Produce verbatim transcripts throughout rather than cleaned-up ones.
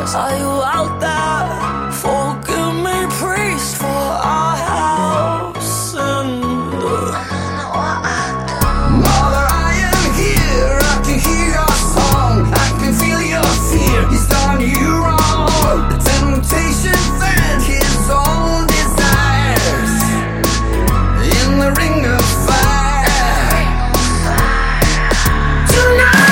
Are you out there? Forgive me, priest, for I have sinned. Mother, I am here. I can hear your song. I can feel your fear. He's done you wrong. The temptation fed his own desires in the ring of fire. Tonight.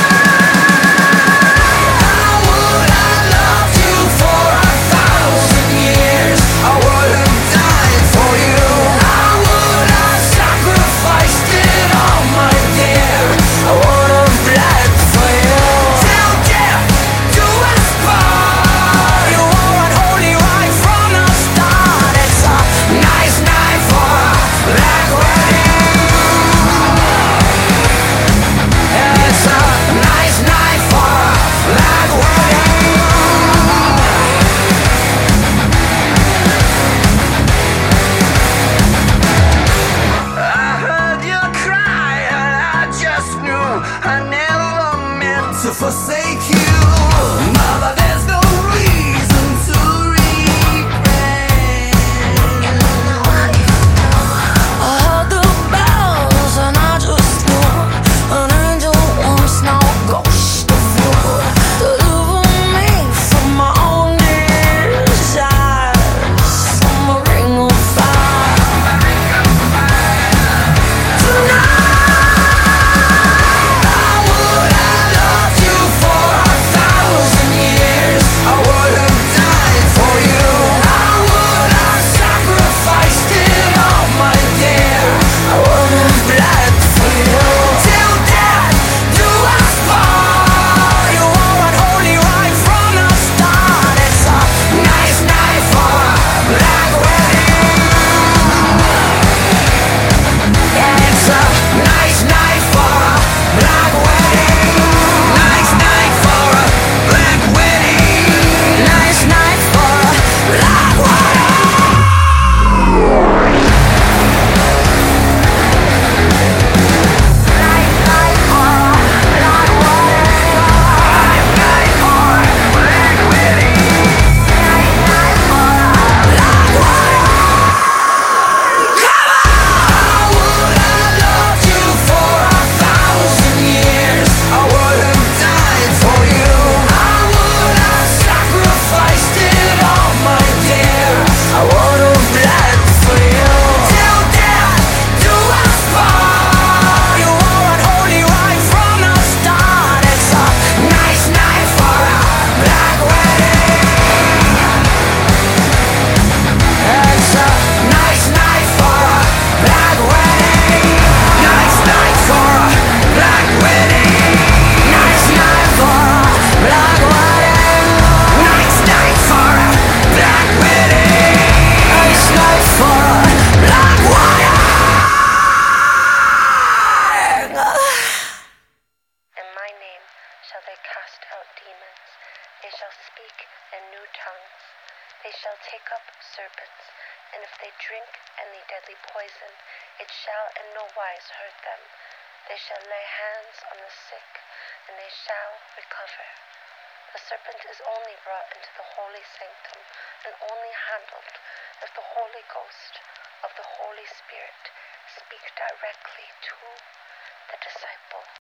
I never meant to forsake you, Mother. There's no reason to regret. I heard the bells and I just knew an angel once, now a ghost of you. Deliver me from my own desires, from a ring of fire. Tonight. Shall they cast out demons, they shall speak in new tongues, they shall take up serpents, and if they drink any deadly poison, it shall in no wise hurt them. They shall lay hands on the sick, and they shall recover. The serpent is only brought into the holy sanctum, and only handled if the Holy Ghost of the Holy Spirit speak directly to the disciple.